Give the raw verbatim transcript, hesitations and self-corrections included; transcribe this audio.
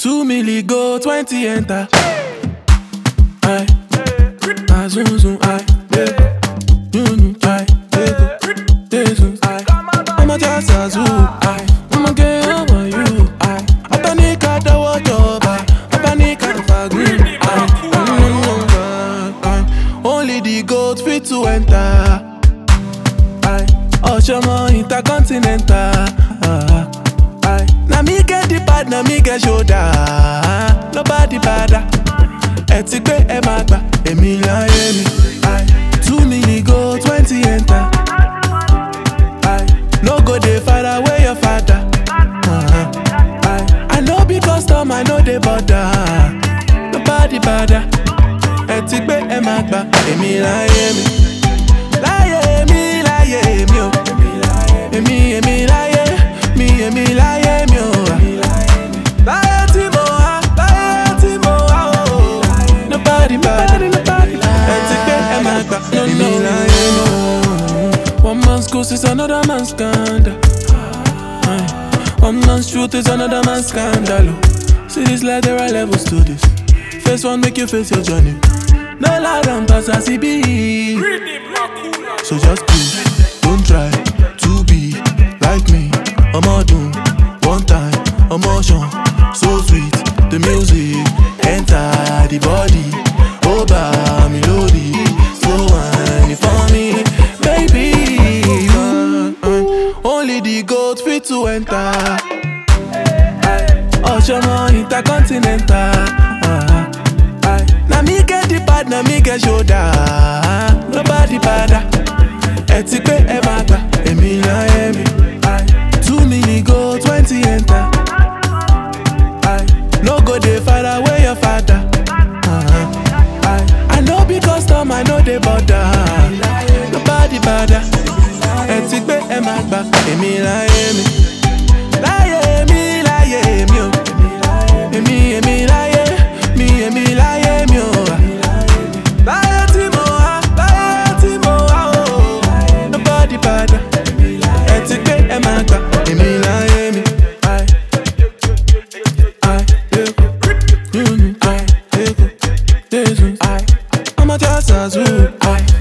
Two milli go, twenty enter. Aye, ah zoom zoom, aye, yeah. Zoom zoom, aye, yeah. Yeah zoom, aye. I'ma just a zoom, aye. I'ma get over you, aye. I panic at the water, aye. I panic at the green, aye. Only the goat fit to enter, aye. Oshama intercontinental, aye. Aye. Now me get the pad, now me get shoulder. Nobody bada. Etikwe e magba, emi la yemi. Aye. Two milli go, twenty enter. Aye. No go dey far away your father. Uh-huh. Aye. I know be custom, I know they bother. Nobody bada. Etikwe e magba, emi la yemi. La yemi, la yemi oh. Emi, emi la yemi. Mi emi la yemi oh. La yeti mo ah, la yeti mo ah oh. Nobody bad, nobody bad. Etikwe e magba, emi la yemi oh. One man's ghost is another man's scandal. Aye. One man's truth is another man's scandal. Oh. See this life, there are levels to this. First one make you face your journey. No lie down pass as it be. So just do, don't try to be like me. I'm all doom, one time, emotion, so sweet. The music enter the body. Oba melody, so whiny for me, baby. Uh, uh, only the goat fit to enter. Oshama intercontinental. Uh, uh, now me get the pad, now me get shoulder. Nobody bada. Etikwe e magba, emi la yemi. Two milli go, twenty enter. Aye. No go dey far away your father. Uh-huh. Aye. I know be custom, I know they bother. Nobody bother. Etikwe e magba, emi la yemi. La yemi, la yemi oh. Emi, emi la yemi, mi emi la yemi oh. La yeti mo ah, la yeti mo ah oh. Nobody bother. Etikwe e magba. Emi la yemi, aye, aye, yeah. Mm, aye, yeah. Yeah, aye. I'ma just a zoo, aye.